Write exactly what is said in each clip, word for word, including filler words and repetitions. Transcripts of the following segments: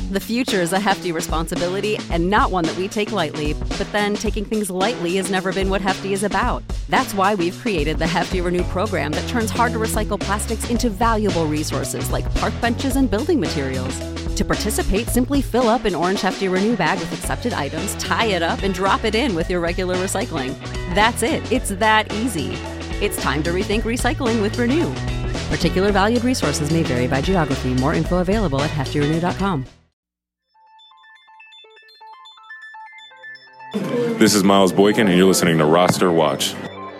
The future is a hefty responsibility and not one that we take lightly, but then taking things lightly has never been what Hefty is about. That's why we've created the Hefty Renew program that turns hard-to-recycle plastics into valuable resources like park benches and building materials. To participate, simply fill up an orange Hefty Renew bag with accepted items, tie it up, and drop it in with your regular recycling. That's it. It's that easy. It's time to rethink recycling with Renew. Particular valued resources may vary by geography. More info available at hefty renew dot com. This is Miles Boykin, and you're listening to Roster Watch.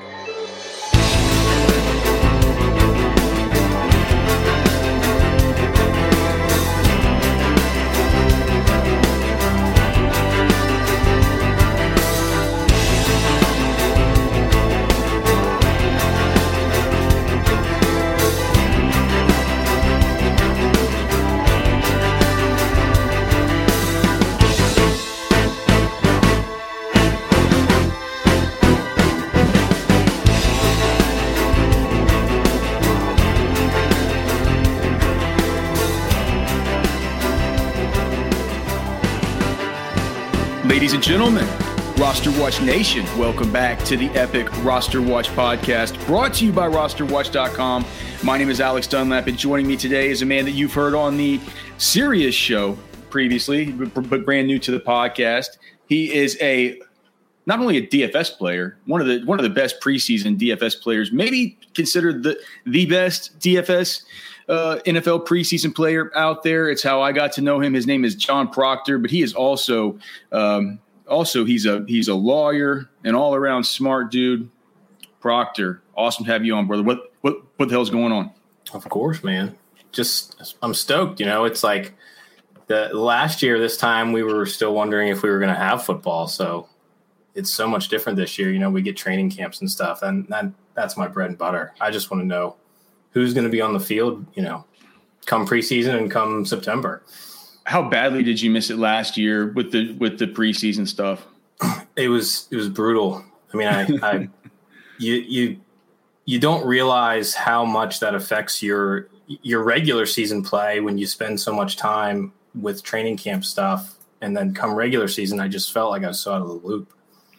Ladies and gentlemen, Roster Watch Nation, welcome back to the epic Roster Watch podcast, brought to you by roster watch dot com. My name is Alex Dunlap, and joining me today is a man that you've heard on the Sirius show previously, but brand new to the podcast. He is a not only a D F S player, one of the one of the best preseason D F S players, maybe considered the the best D F S uh, N F L preseason player out there. It's how I got to know him. His name is John Proctor, but he is also um, also he's a he's a lawyer, an all around smart dude. Proctor, awesome to have you on, brother. What what what the hell's going on? Of course, man. Just I'm stoked. You know, it's like the last year, this time we were still wondering if we were going to have football. So it's so much different this year. You know, we get training camps and stuff, and that, that's my bread and butter. I just want to know who's going to be on the field, you know, come preseason and come September. How badly did you miss it last year with the with the preseason stuff? It was it was brutal. I mean, I, I you you you don't realize how much that affects your your regular season play when you spend so much time with training camp stuff, and then come regular season, I just felt like I was so out of the loop.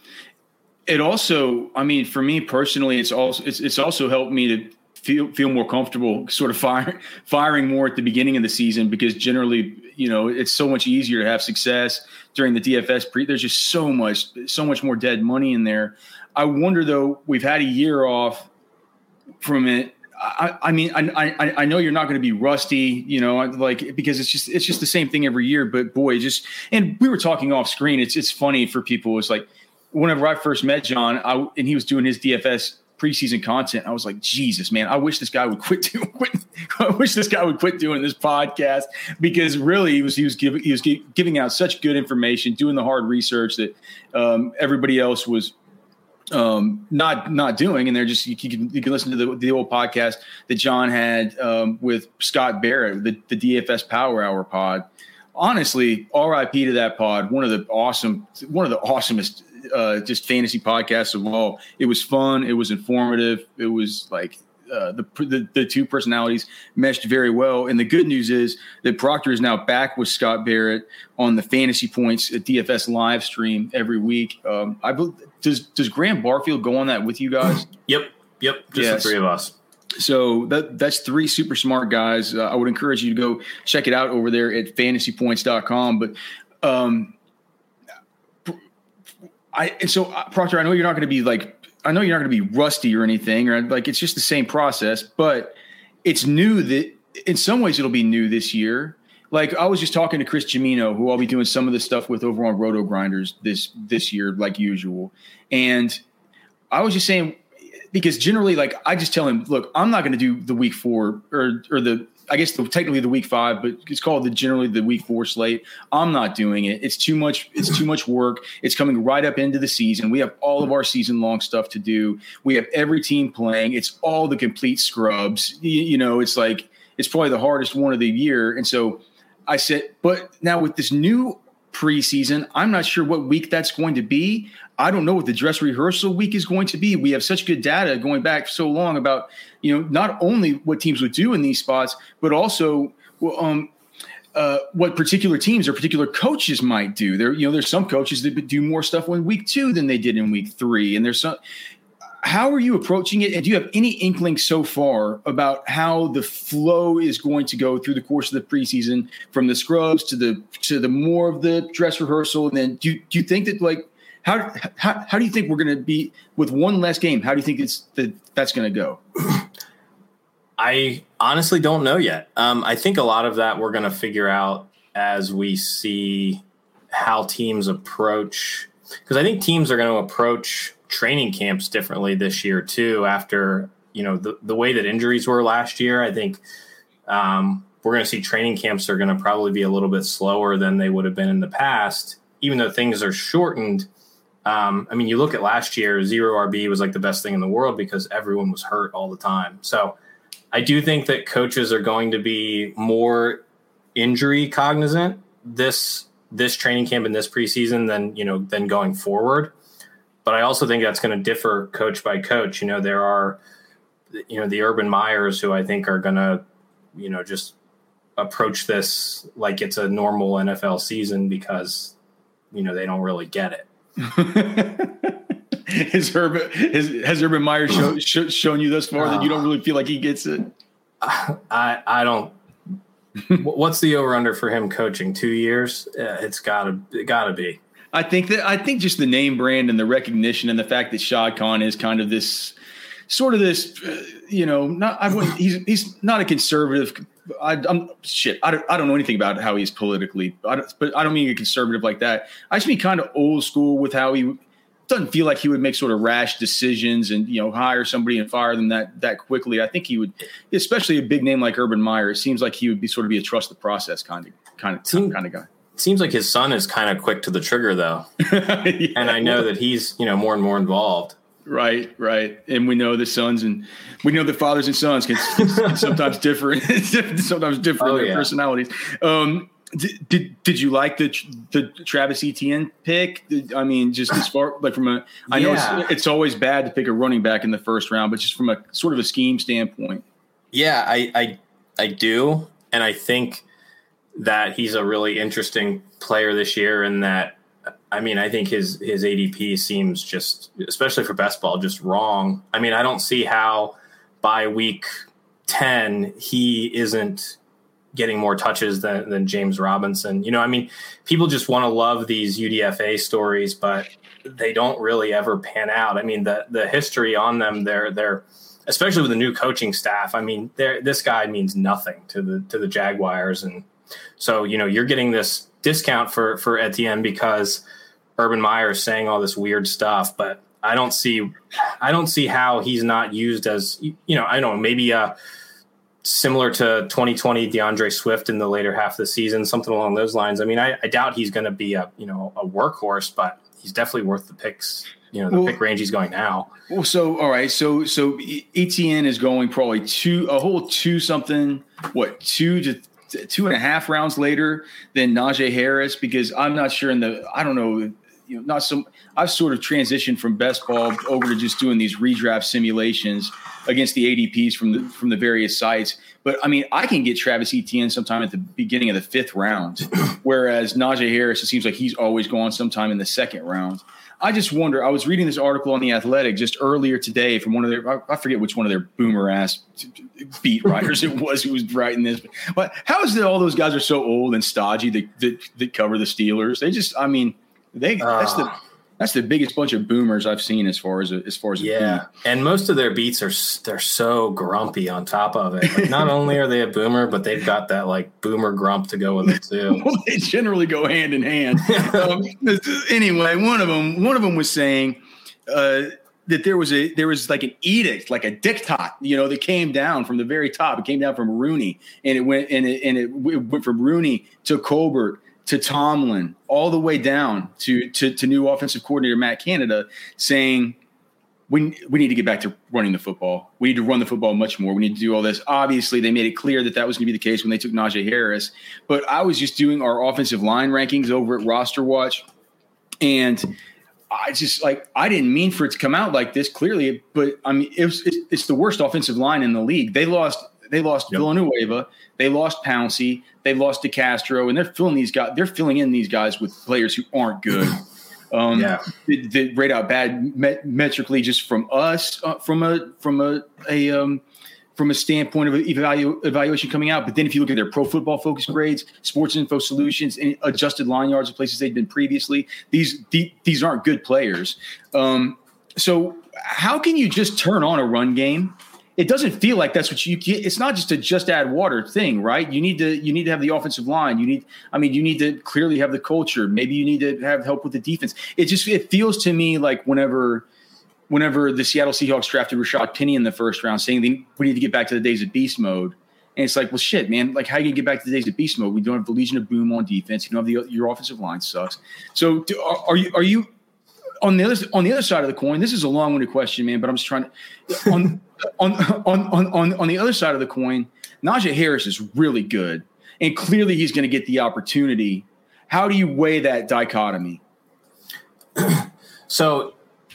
It also, I mean, for me personally, it's also it's it's also helped me to feel feel more comfortable sort of firing firing more at the beginning of the season, because generally, you know, it's so much easier to have success during the D F S pre. There's just so much so much more dead money in there. I wonder though, we've had a year off from it. I, I mean, I, I I know you're not going to be rusty, you know, like, because it's just it's just the same thing every year. But boy, just and we were talking off screen. It's it's funny for people. It's like whenever I first met John, I, and he was doing his D F S preseason content, I was like, Jesus, man, I wish this guy would quit doing. Quit, I wish this guy would quit doing this podcast, because really he was he was giving he was giving out such good information, doing the hard research that um, everybody else was um, not not doing. And they're just you can you can listen to the, the old podcast that John had um, with Scott Barrett, the, the D F S Power Hour pod. Honestly, R I P to that pod. One of the awesome, one of the awesomest. Uh, just fantasy podcasts of all. It was fun. It was informative. It was like uh, the, the the two personalities meshed very well. And the good news is that Proctor is now back with Scott Barrett on the Fantasy Points at D F S live stream every week. Um, I does does Graham Barfield go on that with you guys? Yep, yep. Just yes. The three of us. So that that's three super smart guys. Uh, I would encourage you to go check it out over there at fantasy points dot com. But um, I and so uh, Proctor, I know you're not going to be like I know you're not going to be rusty or anything, or like it's just the same process, but it's new that in some ways it'll be new this year. Like I was just talking to Chris Jimino, who I'll be doing some of this stuff with over on Roto Grinders this this year, like usual. And I was just saying, because generally, like I just tell him, look, I'm not going to do the week four or or the I guess the, technically the week five, but it's called the generally the week four slate. I'm not doing it. It's too much. It's too much work. It's coming right up into the season. We have all of our season long stuff to do. We have every team playing. It's all the complete scrubs. You, you know, it's like it's probably the hardest one of the year. And so I said, but now with this new preseason, I'm not sure what week that's going to be. I don't know what the dress rehearsal week is going to be. We have such good data going back so long about, you know, not only what teams would do in these spots, but also, well, um, uh, what particular teams or particular coaches might do. There, you know, there's some coaches that do more stuff in week two than they did in week three. And there's some, how are you approaching it? And do you have any inkling so far about how the flow is going to go through the course of the preseason, from the scrubs to the, to the more of the dress rehearsal? And then do you, do you think that, like, how, how, how do you think we're going to be with one less game? How do you think it's that that's going to go? I honestly don't know yet. Um, I think a lot of that we're going to figure out as we see how teams approach, because I think teams are going to approach training camps differently this year too. After, you know, the, the way that injuries were last year, I think um, we're going to see training camps are going to probably be a little bit slower than they would have been in the past, even though things are shortened. Um, I mean, you look at last year, zero R B was like the best thing in the world because everyone was hurt all the time. So I do think that coaches are going to be more injury cognizant this this training camp and this preseason than, you know, than going forward. But I also think that's going to differ coach by coach. You know, there are, you know, the Urban Meyers who I think are going to, you know, just approach this like it's a normal N F L season because, you know, they don't really get it. Has Urban, has, has Urban Meyer show, sh- shown you thus far uh, that you don't really feel like he gets it? I I don't. What's the over under for him coaching? Two years? Yeah, it's gotta it gotta be. I think that I think just the name brand and the recognition and the fact that Shad Khan is kind of this sort of this, uh, you know, not I wouldn't, he's he's not a conservative. I, I'm shit. I don't I don't know anything about how he's politically, I don't, but I don't mean a conservative like that. I just mean kind of old school with how he. Doesn't feel like he would make sort of rash decisions and, you know, hire somebody and fire them that that quickly. I think he would, especially a big name like Urban Meyer. It seems like he would be sort of be a trust the process kind of kind of Seems, kind of guy. Seems like his son is kind of quick to the trigger though, yeah, and I know that he's, you know, more and more involved. Right, right, and we know the sons and we know the fathers and sons can, can sometimes differ, sometimes differ oh, in their yeah. personalities. Um, Did, did did you like the the Travis Etienne pick? I mean, just as far like from a, I yeah. know it's, it's always bad to pick a running back in the first round, but just from a sort of a scheme standpoint. Yeah, I I, I do, and I think that he's a really interesting player this year. And that, I mean, I think his his A D P seems just, especially for best ball, just wrong. I mean, I don't see how by week ten he isn't getting more touches than, than James Robinson. You know, I mean, people just want to love these U D F A stories, but they don't really ever pan out. I mean, the the history on them, they're they're especially with the new coaching staff. I mean, this guy means nothing to the to the Jaguars, and so, you know, you're getting this discount for for Etienne because Urban Meyer is saying all this weird stuff, but I don't see I don't see how he's not used as, you know, I don't know, maybe uh similar to twenty twenty DeAndre Swift in the later half of the season, something along those lines. I mean, I, I doubt he's going to be a, you know, a workhorse, but he's definitely worth the picks, you know, the well, pick range he's going now. Well, so, all right. So, so Etienne is going probably two, a whole two something, what, two to two and a half rounds later than Najee Harris, because I'm not sure in the, I don't know, you know, not some, I've sort of transitioned from best ball over to just doing these redraft simulations against the A D Ps from the from the various sites. But I mean, I can get Travis Etienne sometime at the beginning of the fifth round, whereas Najee Harris, it seems like he's always gone sometime in the second round. I just wonder, I was reading this article on The Athletic just earlier today from one of their, I forget which one of their boomer ass beat writers it was who was writing this. But how is it all those guys are so old and stodgy that that, that cover the Steelers? They just, I mean, they uh. that's the That's the biggest bunch of boomers I've seen as far as a, as far as a yeah, beat. And most of their beats are they're so grumpy on top of it. Like, not only are they a boomer, but they've got that like boomer grump to go with it too. Well, they generally go hand in hand. um, anyway, one of them one of them was saying uh, that there was a there was like an edict, like a diktat, you know, that came down from the very top. It came down from Rooney, and it went and it, and it went from Rooney to Colbert to Tomlin, all the way down to, to, to new offensive coordinator Matt Canada, saying we we need to get back to running the football. We need to run the football much more. We need to do all this. Obviously, they made it clear that that was going to be the case when they took Najee Harris. But I was just doing our offensive line rankings over at Roster Watch, and I just like I didn't mean for it to come out like this clearly, but I mean it was, it's the worst offensive line in the league. They lost They lost yep. Villanueva. They lost Pouncey. They lost DeCastro, and they're filling these guys. They're filling in these guys with players who aren't good. Um, yeah, they, they rate out bad met- metrically just from us, uh, from a from a a um, from a standpoint of evalu- evaluation coming out. But then if you look at their Pro Football Focus grades, Sports Info Solutions, and adjusted line yards of places they've been previously, these the, these aren't good players. Um, so how can you just turn on a run game? It doesn't feel like that's what you get. It's not just a just add water thing, right? You need to you need to have the offensive line. You need, I mean, you need to clearly have the culture. Maybe you need to have help with the defense. It just it feels to me like whenever whenever the Seattle Seahawks drafted Rashad Penny in the first round, saying they, we need to get back to the days of beast mode. And it's like, well, shit, man. Like, how do you get back to the days of beast mode? We don't have the Legion of Boom on defense. You don't have the your offensive line sucks. So do, are, are you are you on the other on the other side of the coin? This is a long-winded question, man, but I'm just trying to on. On, on on on the other side of the coin, Najee Harris is really good, and clearly he's going to get the opportunity. How do you weigh that dichotomy? So,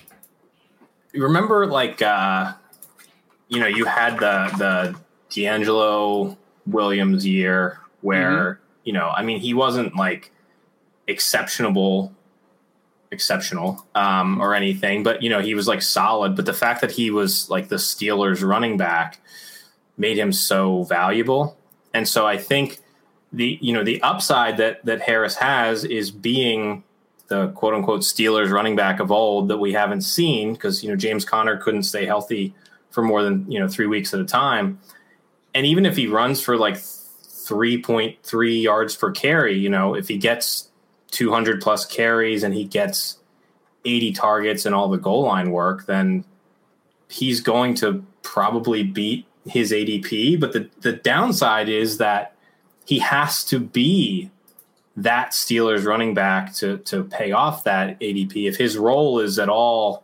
remember, like, uh, you know, you had the the D'Angelo Williams year where, mm-hmm. you know, I mean, he wasn't like exceptional. exceptional um, or anything, but, you know, he was like solid. But the fact that he was like the Steelers running back made him so valuable. And so I think the, you know, the upside that, that Harris has is being the quote unquote Steelers running back of old that we haven't seen because, you know, James Conner couldn't stay healthy for more than, you know, three weeks at a time. And even if he runs for like three point three yards per carry, you know, if he gets two hundred plus carries and he gets eighty targets and all the goal line work, then he's going to probably beat his A D P. But the, the downside is that he has to be that Steelers running back to, to pay off that A D P. If his role is at all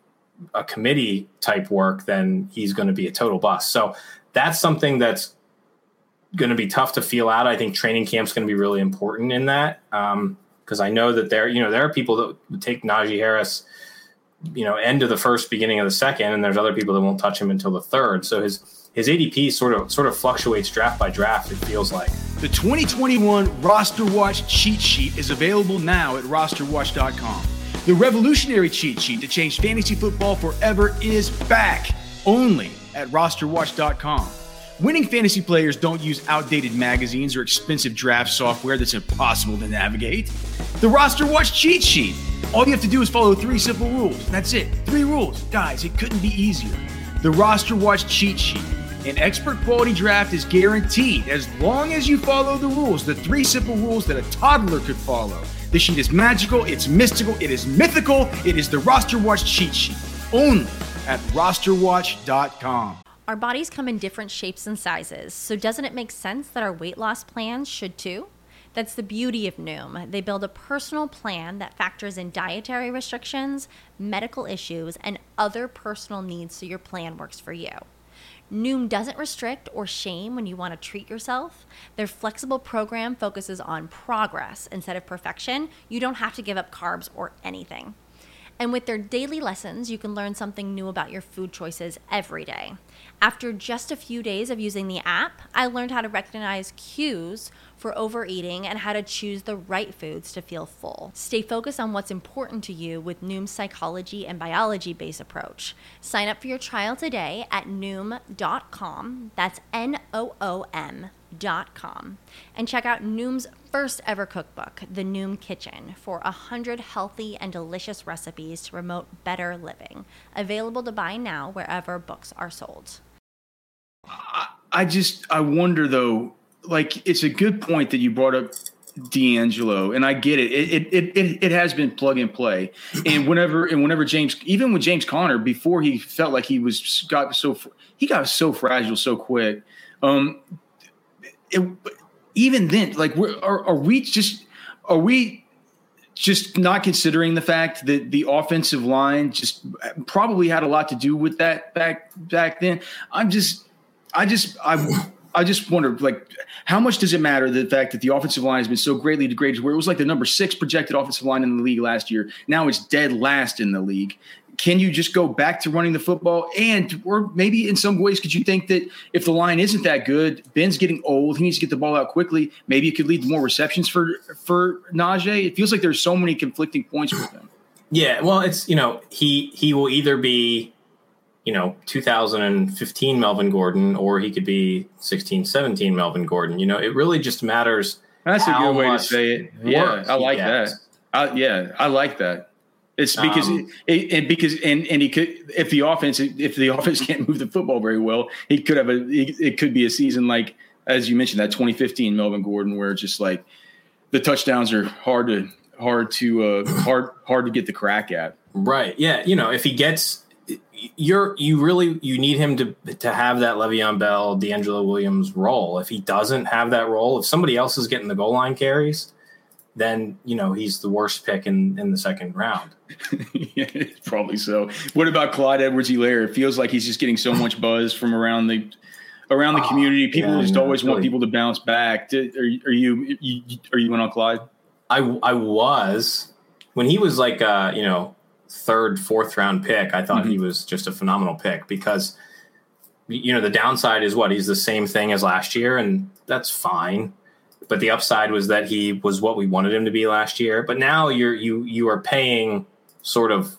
a committee type work, then he's going to be a total bust. So that's something that's going to be tough to feel out. I think training camp's going to be really important in that. Um, Because I know that there, you know, there are people that would take Najee Harris, you know, end of the first, beginning of the second, and there's other people that won't touch him until the third. So his his A D P sort of sort of fluctuates draft by draft. It feels like the twenty twenty-one Roster Watch cheat sheet is available now at roster watch dot com. The revolutionary cheat sheet that changed fantasy football forever is back, only at roster watch dot com. Winning fantasy players don't use outdated magazines or expensive draft software that's impossible to navigate. The Roster Watch cheat sheet. All you have to do is follow three simple rules. That's it. Three rules. Guys, it couldn't be easier. The Roster Watch cheat sheet. An expert quality draft is guaranteed as long as you follow the rules, the three simple rules that a toddler could follow. This sheet is magical, it's mystical, it is mythical. It is the Roster Watch cheat sheet. Only at roster watch dot com. Our bodies come in different shapes and sizes, so doesn't it make sense that our weight loss plans should too? That's the beauty of Noom. They build a personal plan that factors in dietary restrictions, medical issues, and other personal needs so your plan works for you. Noom doesn't restrict or shame when you want to treat yourself. Their flexible program focuses on progress instead of perfection. You don't have to give up carbs or anything. And with their daily lessons, you can learn something new about your food choices every day. After just a few days of using the app, I learned how to recognize cues for overeating and how to choose the right foods to feel full. Stay focused on what's important to you with Noom's psychology and biology-based approach. Sign up for your trial today at noom dot com. That's N O O M dot com. And check out Noom's first ever cookbook, The Noom Kitchen, for one hundred healthy and delicious recipes to promote better living. Available to buy now wherever books are sold. I, I just, I wonder though, like, it's a good point that you brought up D'Angelo, and I get it. It, it, it, it has been plug and play. And whenever, and whenever James, even with James Conner, before he felt like he was, got so, he got so fragile so quick. Um, it, even then, like, we're, are, are we just, are we just not considering the fact that the offensive line just probably had a lot to do with that back, back then? I'm just, I just, I, I just wonder, like, how much does it matter the fact that the offensive line has been so greatly degraded, where it was like the number six projected offensive line in the league last year. Now it's dead last in the league. can you just go back to running the football? And or maybe in some ways, could you think that if the line isn't that good, Ben's getting old, he needs to get the ball out quickly, maybe it could lead to more receptions for for Najee? It feels like there's so many conflicting points with him. Yeah, well, it's, you know, he he will either be, you know, two thousand fifteen Melvin Gordon, or he could be sixteen, seventeen Melvin Gordon. You know, it really just matters. That's a good way to say it. Yeah, I like that. I, yeah, I like that. It's because um, it, it because and and he could, if the offense if the offense can't move the football very well, he could have a it could be a season like, as you mentioned, that twenty fifteen Melvin Gordon, where it's just like the touchdowns are hard to hard to uh, hard hard to get the crack at. Right. Yeah. You know, if he gets, you're you really you need him to to have that Le'Veon Bell, D'Angelo Williams role. If he doesn't have that role, if somebody else is getting the goal line carries, then, you know, he's the worst pick in, in the second round. Yeah, probably so. What about Clyde Edwards-Helaire? It feels like he's just getting so much buzz from around the around the oh, really. People yeah, just always really. want people to bounce back. Did, are, are you, you are you in on Clyde? I I was when he was like uh you know third, fourth round pick. I thought mm-hmm. he was just a phenomenal pick because, you know, the downside is what he's the same thing as last year, and that's fine. But the upside was that he was what we wanted him to be last year. But now you're you you are paying sort of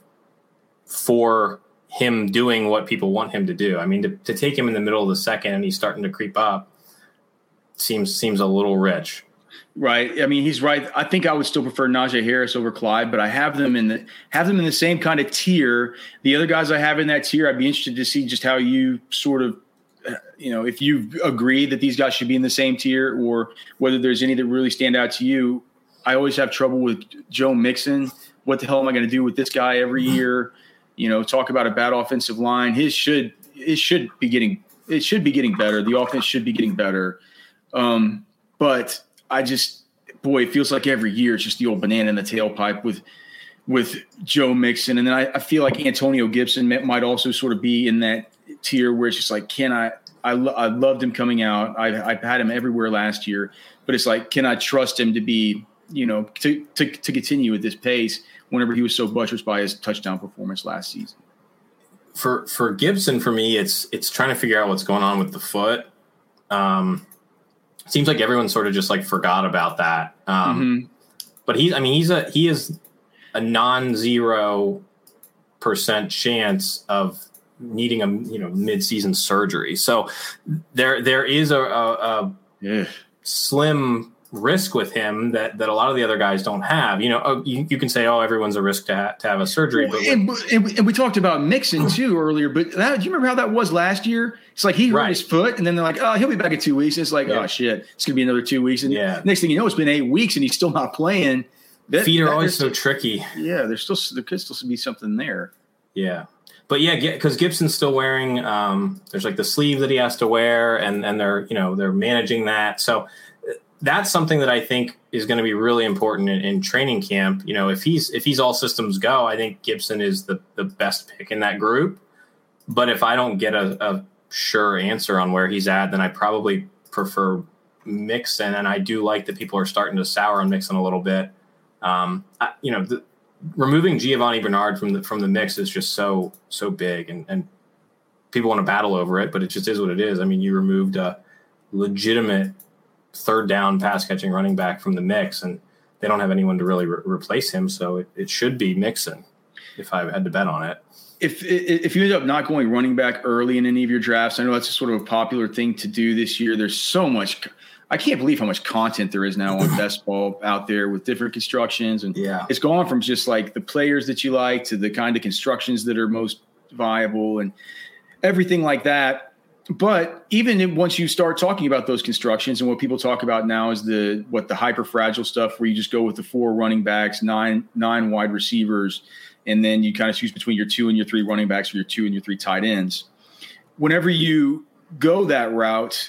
for him doing what people want him to do. I mean, to, to take him in the middle of the second and he's starting to creep up seems seems a little rich. Right. I mean, he's right. I think I would still prefer Najee Harris over Clyde, but I have them in the have them in the same kind of tier. The other guys I have in that tier, I'd be interested to see just how you sort of, you know, if you agree that these guys should be in the same tier or whether there's any that really stand out to you. I always have trouble with Joe Mixon. What the hell am I going to do with this guy every year? You know, talk about a bad offensive line. His should it should be getting it should be getting better. The offense should be getting better. Um, but I just, boy, it feels like every year it's just the old banana in the tailpipe with with Joe Mixon. And then I, I feel like Antonio Gibson might also sort of be in that tier where it's just like, can I I, lo- I loved him coming out. I, I've had him everywhere last year, but it's like, can I trust him to be, you know, to, to, to continue at this pace whenever he was so buttressed by his touchdown performance last season? For for Gibson, for me, it's it's trying to figure out what's going on with the foot. Um, it seems like everyone sort of just like forgot about that. Um, mm-hmm. But he's, I mean, he's a he is a non-zero percent chance of needing a you know mid-season surgery. So there there is a, a, a yeah. slim risk with him that, that a lot of the other guys don't have. You know, oh, you, you can say, oh, everyone's a risk to, ha- to have a surgery. But and, and, and we talked about Mixon too earlier, but that, do you remember how that was last year? It's like he hurt right. his foot and then they're like, oh, he'll be back in two weeks. And it's like, yeah. oh shit, it's going to be another two weeks. And yeah. next thing you know, it's been eight weeks and he's still not playing. That, Feet are that, always so tricky. Yeah. There's still, there could still be something there. Yeah. But yeah, because Gibson's still wearing, um, there's like the sleeve that he has to wear and, and they're, you know, they're managing that. So that's something that I think is going to be really important in, in training camp. You know, if he's, if he's all systems go, I think Gibson is the, the best pick in that group. But if I don't get a, a sure answer on where he's at, then I probably prefer Mixon. And I do like that people are starting to sour on Mixon a little bit. Um, I, you know, the, removing Giovanni Bernard from the from the mix is just so so big, and, and people want to battle over it, but it just is what it is. I mean, you removed a legitimate third down pass catching running back from the mix, and they don't have anyone to really re- replace him, so it, it should be Mixon if I had to bet on it. If if you end up not going running back early in any of your drafts, I know that's a sort of a popular thing to do this year. There's so much. I can't believe how much content there is now on Best Ball out there with different constructions. And yeah. it's gone from just like the players that you like to the kind of constructions that are most viable and everything like that. But even once you start talking about those constructions, and what people talk about now is the what the hyper fragile stuff where you just go with the four running backs, nine nine wide receivers, and then you kind of choose between your two and your three running backs or your two and your three tight ends. Whenever you go that route,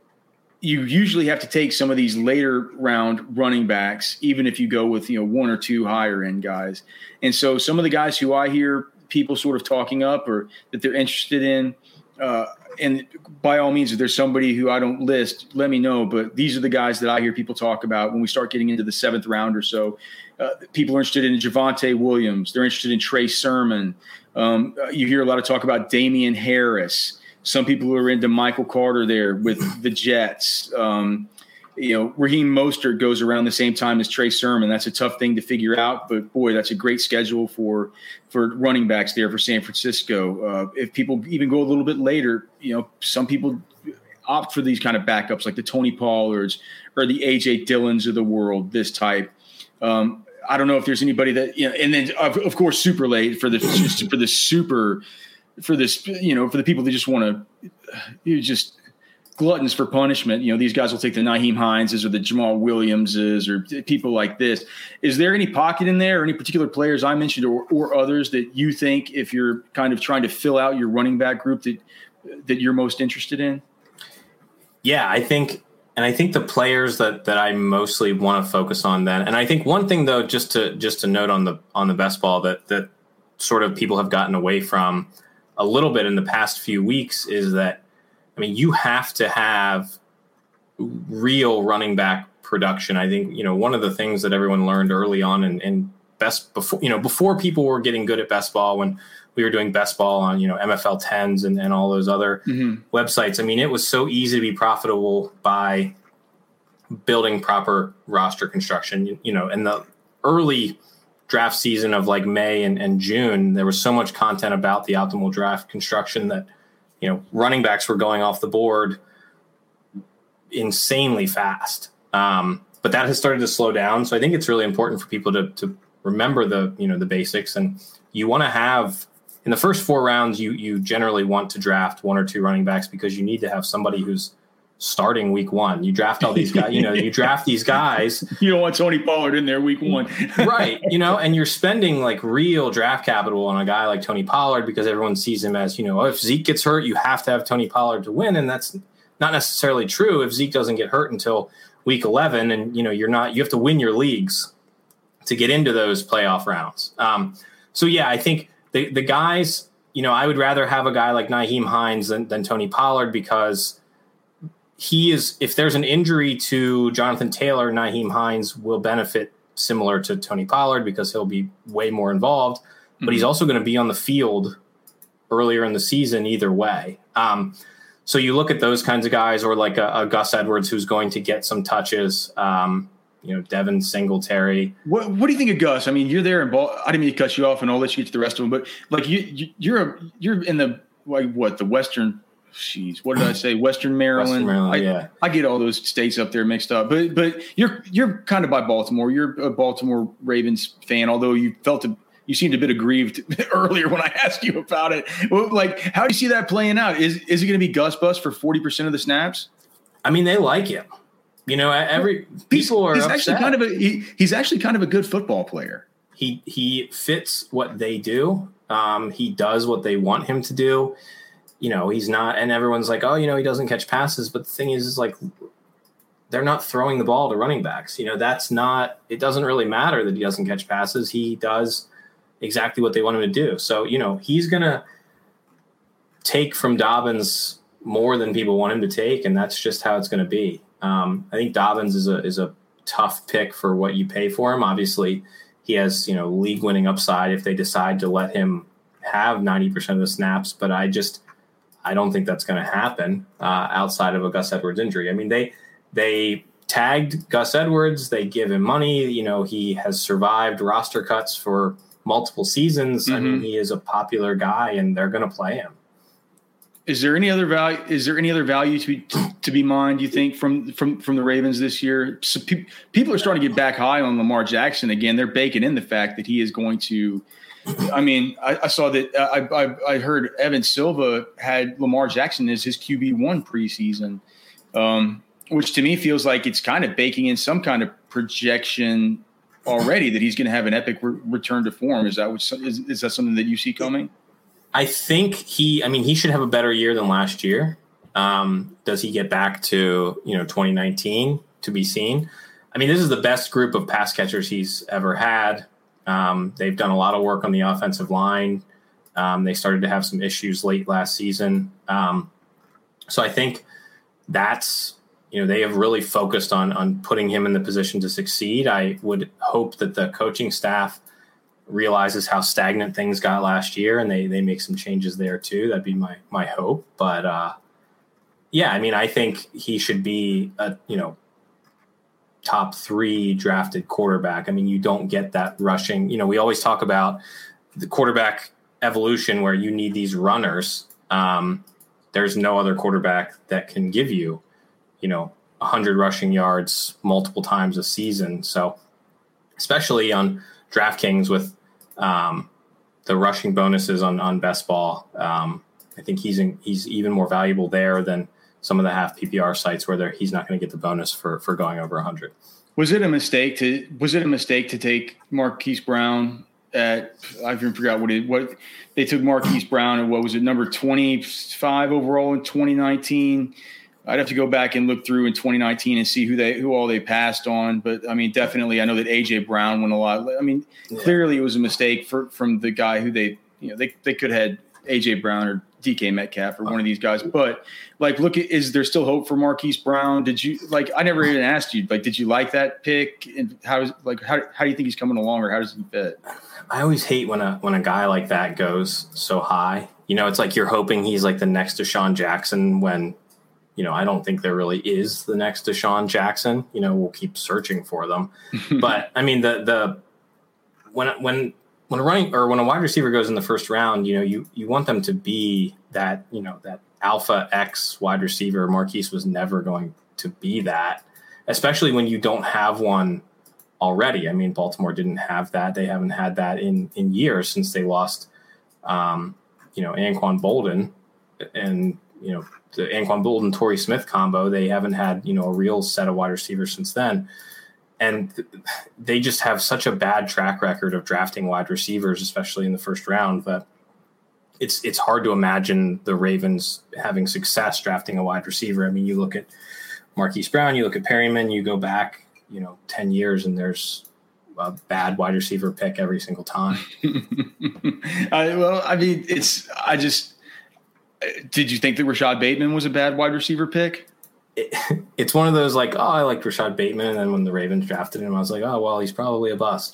you usually have to take some of these later round running backs, even if you go with, you know, one or two higher end guys. And so some of the guys who I hear people sort of talking up or that they're interested in, uh, and by all means, if there's somebody who I don't list, let me know. But these are the guys that I hear people talk about when we start getting into the seventh round or so. Uh, people are interested in Javonte Williams. They're interested in Trey Sermon. Um, you hear a lot of talk about Damian Harris. Some people are into Michael Carter there with the Jets. Um, you know, Raheem Mostert goes around the same time as Trey Sermon. That's a tough thing to figure out, but boy, that's a great schedule for for running backs there for San Francisco. Uh, if people even go a little bit later, you know, some people opt for these kind of backups like the Tony Pollards or the A J Dillons of the world, this type. Um, I don't know if there's anybody that, you know, and then of, of course, super late for the, for the super, for this, you know, for the people that just want to, you just gluttons for punishment. You know, these guys will take the Nyheim Hineses or the Jamal Williamses or people like this. Is there any pocket in there or any particular players I mentioned or, or others that you think, if you're kind of trying to fill out your running back group, that, that you're most interested in? Yeah, I think, and I think the players that, that I mostly want to focus on then, and I think one thing though, just to, just to note on the, on the best ball that, that sort of people have gotten away from a little bit in the past few weeks is that, I mean, you have to have real running back production. I think, you know, one of the things that everyone learned early on in, in best before, you know, before people were getting good at best ball, when we were doing best ball on, you know, M F L tens and, and all those other mm-hmm. websites. I mean, it was so easy to be profitable by building proper roster construction, you, you know, in the early draft season of like May and, and June, there was so much content about the optimal draft construction that, you know, running backs were going off the board insanely fast. Um, but that has started to slow down. So I think it's really important for people to, to remember the, you know, the basics. And you want to have, in the first four rounds, you, you generally want to draft one or two running backs because you need to have somebody who's starting week one. You draft all these guys, you know, you draft these guys. You don't want Tony Pollard in there week one. Right. You know, and you're spending like real draft capital on a guy like Tony Pollard because everyone sees him as, you know, oh, if Zeke gets hurt, you have to have Tony Pollard to win. And that's not necessarily true if Zeke doesn't get hurt until week eleven. And, you know, you're not, you have to win your leagues to get into those playoff rounds. Um, so, yeah, I think the, the guys, you know, I would rather have a guy like Nyheim Hines than, than Tony Pollard because he is, if there's an injury to Jonathan Taylor, Nyheim Hines will benefit similar to Tony Pollard because he'll be way more involved, but mm-hmm. he's also going to be on the field earlier in the season either way. Um, so you look at those kinds of guys, or like a, a Gus Edwards who's going to get some touches, um, you know, Devin Singletary. What, what do you think of Gus? I mean, you're there in ball. I didn't mean to cut you off, and I'll let you get to the rest of them, but like you, you you're a, you're in the, like what, the Western, Jeez, what did I say? Western Maryland. Western Maryland, I, yeah. I get all those states up there mixed up, but but you're you're kind of by Baltimore. You're a Baltimore Ravens fan, although you felt a, you seemed a bit aggrieved earlier when I asked you about it. Well, like, how do you see that playing out? Is is it going to be Gus Bus for forty percent of the snaps? I mean, they like him. You know, every people are he's upset. actually kind of a he, he's actually kind of a good football player. He he fits what they do. Um, he does what they want him to do. You know, he's not, and everyone's like, oh, you know, he doesn't catch passes. But the thing is, is like, they're not throwing the ball to running backs. You know, that's not, it doesn't really matter that he doesn't catch passes. He does exactly what they want him to do. So, you know, he's going to take from Dobbins more than people want him to take. And that's just how it's going to be. Um, I think Dobbins is a, is a tough pick for what you pay for him. Obviously, he has, you know, league winning upside if they decide to let him have ninety percent of the snaps. But I just, I don't think that's going to happen uh, outside of a Gus Edwards injury. I mean, they they tagged Gus Edwards. They give him money. You know, he has survived roster cuts for multiple seasons. Mm-hmm. I mean, he is a popular guy, and they're going to play him. Is there any other value? Is there any other value to be to be mined? You think from from from the Ravens this year? So pe- people are starting to get back high on Lamar Jackson again. They're baking in the fact that he is going to. I mean, I, I saw that I, I I heard Evan Silva had Lamar Jackson as his Q B one preseason, um, which to me feels like it's kind of baking in some kind of projection already that he's going to have an epic re- return to form. Is that what, is, is that something that you see coming? I think he, I mean, he should have a better year than last year. Um, does he get back to, you know, twenty nineteen to be seen? I mean, this is the best group of pass catchers he's ever had. Um, they've done a lot of work on the offensive line. Um, they started to have some issues late last season. Um, so I think that's, you know, they have really focused on on putting him in the position to succeed. I would hope that the coaching staff realizes how stagnant things got last year and they they make some changes there too. That'd be my my hope. But uh, yeah, I mean, I think he should be a, you know, top three drafted quarterback. I mean, you don't get that rushing. You know, we always talk about the quarterback evolution where you need these runners. Um, there's no other quarterback that can give you, you know, one hundred rushing yards multiple times a season. So especially on DraftKings with um, the rushing bonuses on, on best ball, um, I think he's in, he's even more valuable there than some of the half P P R sites where they're, he's not going to get the bonus for, for going over one hundred. Was it a mistake to was it a mistake to take Marquise Brown at, I even forgot what it what they took Marquise Brown at, what was it, number twenty-five overall in twenty nineteen? I'd have to go back and look through in twenty nineteen and see who they who all they passed on. But I mean, definitely, I know that A J Brown went a lot. I mean, yeah. Clearly it was a mistake for from the guy who they you know they they could have had A J Brown or D K Metcalf or one of these guys. But like, look, is there still hope for Marquise Brown? Did you like? I never even asked you. Like, did you like that pick? And how is like how how do you think he's coming along, or how does he fit? I always hate when a when a guy like that goes so high. You know, it's like you're hoping he's like the next Deshaun Jackson when. You know, I don't think there really is the next Deshaun Jackson. You know, we'll keep searching for them. But I mean, the the when when when a running or when a wide receiver goes in the first round, you know, you you want them to be that, you know, that alpha X wide receiver. Marquise was never going to be that, especially when you don't have one already. I mean, Baltimore didn't have that. They haven't had that in in years since they lost, um, you know, Anquan Bolden and you know. The Anquan Bolden, Torrey Smith combo, they haven't had, you know, a real set of wide receivers since then. And th- they just have such a bad track record of drafting wide receivers, especially in the first round, that it's it's hard to imagine the Ravens having success drafting a wide receiver. I mean, you look at Marquise Brown, you look at Perryman, you go back, you know, ten years and there's a bad wide receiver pick every single time. I, well, I mean, it's – I just – did you think that Rashad Bateman was a bad wide receiver pick? It, it's one of those like, oh, I liked Rashad Bateman. And then when the Ravens drafted him, I was like, oh, well, he's probably a bust.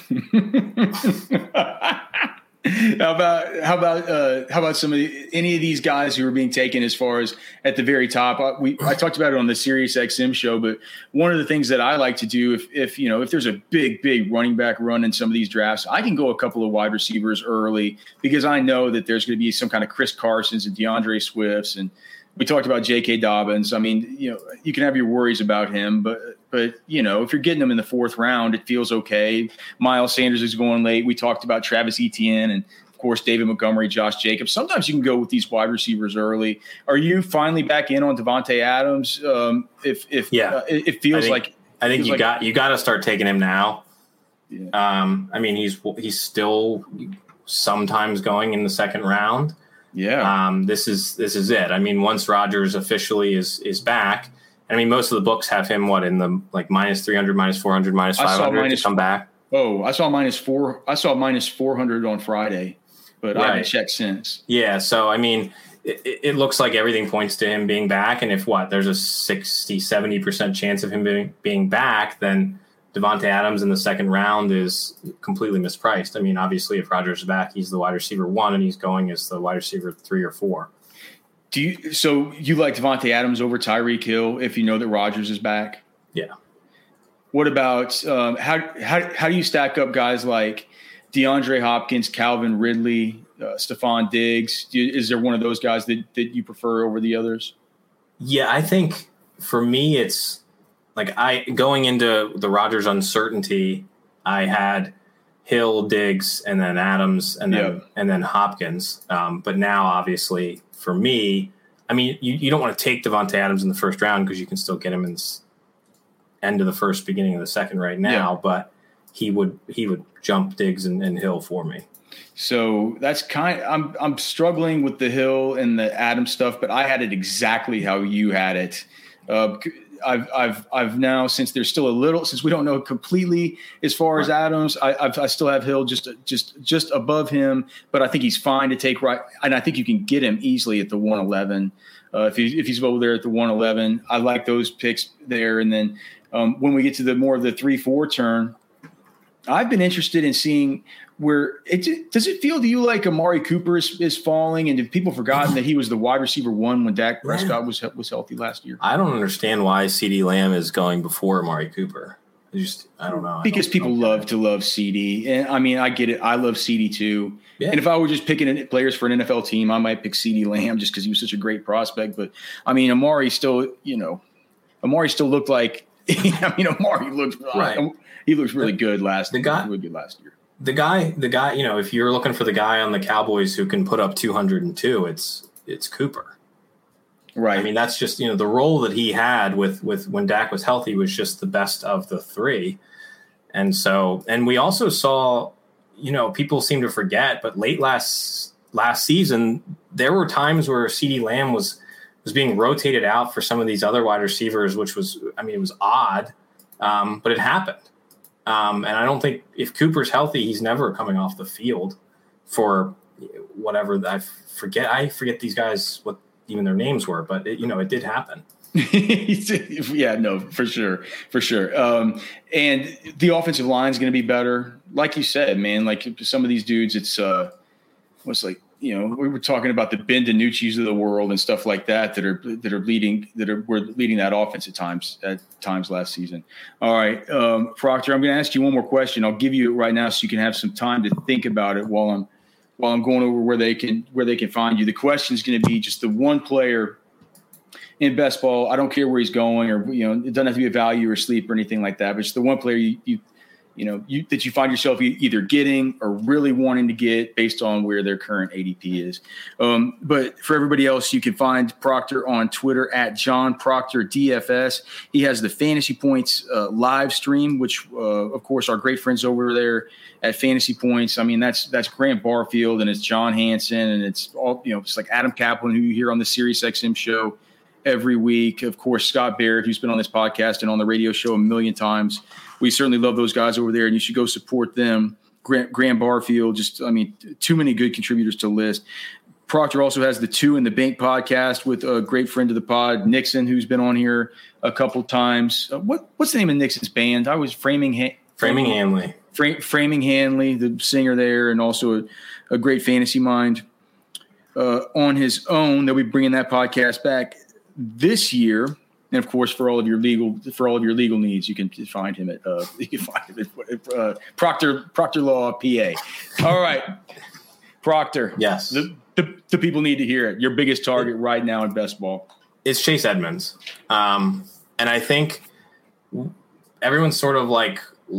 How about how about uh, how about some of the, any of these guys who are being taken as far as at the very top? I, we I talked about it on the Sirius X M show, but one of the things that I like to do if if you know if there's a big big running back run in some of these drafts, I can go a couple of wide receivers early because I know that there's going to be some kind of Chris Carsons and DeAndre Swifts, and we talked about J K. Dobbins. I mean, you know, you can have your worries about him, but but you know, if you're getting them in the fourth round, it feels okay. Miles Sanders is going late. We talked about Travis Etienne and, of course, David Montgomery, Josh Jacobs. Sometimes you can go with these wide receivers early. Are you finally back in on Devontae Adams? Um, if if yeah, uh, it, it feels I think, like I think you like, got you got to start taking him now. Yeah. Um, I mean, he's he's still sometimes going in the second round. Yeah. Um, this is this is it. I mean, once Rodgers officially is is back, I mean, most of the books have him what in the like minus three hundred, minus four hundred, minus five hundred to come back. Oh, I saw minus four. I saw minus four hundred on Friday, but right. I haven't checked since. Yeah. So I mean, it, it looks like everything points to him being back, and if what there's a sixty, seventy percent chance of him being being back, then Devontae Adams in the second round is completely mispriced. I mean, obviously, if Rodgers is back, he's the wide receiver one, and he's going as the wide receiver three or four. Do you? So you like Devontae Adams over Tyreek Hill if you know that Rodgers is back? Yeah. What about um, how how how do you stack up guys like DeAndre Hopkins, Calvin Ridley, uh, Stephon Diggs? Do you, is there one of those guys that that you prefer over the others? Yeah, I think for me, it's. Like I going into the Rodgers uncertainty, I had Hill, Diggs, and then Adams, and then yep. and then Hopkins. Um, but now, obviously, for me, I mean, you, you don't want to take Devontae Adams in the first round because you can still get him in the end of the first, beginning of the second right now. Yeah. But he would he would jump Diggs and, and Hill for me. So that's kind. I'm I'm struggling with the Hill and the Adams stuff, but I had it exactly how you had it. Uh, I've I've I've now, since there's still a little, since we don't know completely as far as Adams, I I've, I still have Hill just just just above him, but I think he's fine to take right, and I think you can get him easily at the one eleven uh, if he if he's over there at the one eleven. I like those picks there, and then um, when we get to the more of the three four turn, I've been interested in seeing where it does it feel to you like Amari Cooper is, is falling, and have people forgotten that he was the wide receiver one when Dak Prescott was was healthy last year? I don't understand why CeeDee Lamb is going before Amari Cooper. I just I don't know. Because don't, people don't love to love CeeDee, and I mean I get it. I love CeeDee too. Yeah. And if I were just picking players for an N F L team, I might pick CeeDee Lamb just because he was such a great prospect. But I mean Amari still, you know, Amari still looked like. I mean Amari looked right. Uh, he looked really good last. The guy really good last year. The guy, the guy, you know, if you're looking for the guy on the Cowboys who can put up two hundred two, it's it's Cooper. Right. I mean, that's just, you know, the role that he had with with when Dak was healthy was just the best of the three. And so, and we also saw, you know, people seem to forget, but late last last season, there were times where CeeDee Lamb was was being rotated out for some of these other wide receivers, which was, I mean, it was odd, um, but it happened. Um, and I don't think if Cooper's healthy, he's never coming off the field for whatever. I forget. I forget these guys, what even their names were, but it, you know, it did happen. Yeah, no, for sure. For sure. Um, and the offensive line is going to be better. Like you said, man, like some of these dudes, it's uh, what's like, you know, we were talking about the Ben DiNucci's of the world and stuff like that that are that are leading that are were leading that offense at times at times last season. All right, um, Proctor, I'm going to ask you one more question. I'll give you it right now so you can have some time to think about it while I'm while I'm going over where they can where they can find you. The question is going to be just the one player in best ball. I don't care where he's going, or you know, it doesn't have to be a value or sleep or anything like that. But just the one player you. you you know, you, that you find yourself either getting or really wanting to get based on where their current A D P is. Um, but for everybody else, you can find Proctor on Twitter at John Proctor D F S. He has the Fantasy Points uh, live stream, which, uh, of course, our great friends over there at Fantasy Points. I mean, that's that's Grant Barfield and it's John Hansen and it's all, you know, it's like Adam Kaplan, who you hear on the Sirius X M show every week. Of course, Scott Barrett, who's been on this podcast and on the radio show a million times. We certainly love those guys over there, and you should go support them. Grant, Grant Barfield, just, I mean, too many good contributors to list. Proctor also has the Two in the Bank podcast with a great friend of the pod, Nixon, who's been on here a couple times. Uh, what What's the name of Nixon's band? I was Framing ha- Framing Hanley. Fra- Framing Hanley, the singer there, and also a, a great fantasy mind uh, on his own. They'll be bringing that podcast back this year. And of course, for all of your legal for all of your legal needs, you can find him at uh, you can find him at uh, Proctor Proctor Law P A. All right, Proctor. Yes, the, the the people need to hear it. Your biggest target right now in best ball is Chase Edmonds, um, and I think everyone's sort of like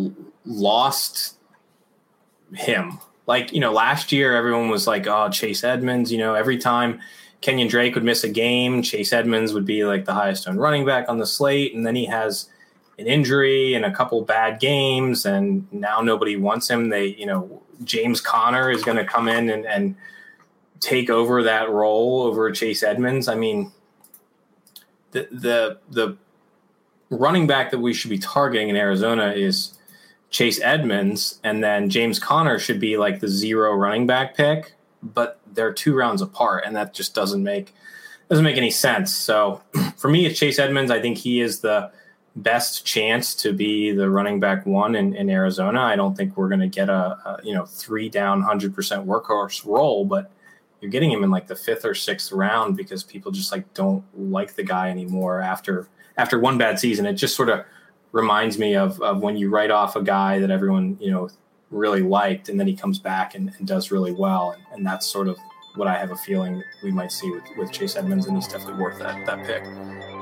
lost him. Like, you know, last year everyone was like, "Oh, Chase Edmonds." You know, every time Kenyon Drake would miss a game, Chase Edmonds would be like the highest owned running back on the slate. And then he has an injury and a couple bad games, and now nobody wants him. They, you know, James Conner is going to come in and, and take over that role over Chase Edmonds. I mean, the, the, the running back that we should be targeting in Arizona is Chase Edmonds. And then James Conner should be like the zero running back pick, but they're two rounds apart, and that just doesn't make doesn't make any sense. So for me, it's Chase Edmonds. I think he is the best chance to be the running back one in, in Arizona. I don't think we're going to get a, a you know three down one hundred percent workhorse role, but you're getting him in like the fifth or sixth round because people just like don't like the guy anymore after after one bad season. It just sort of reminds me of of when you write off a guy that everyone you know. really liked, and then he comes back and, and does really well. And, and that's sort of what I have a feeling we might see with, with Chase Edmonds, and he's definitely worth that, that pick.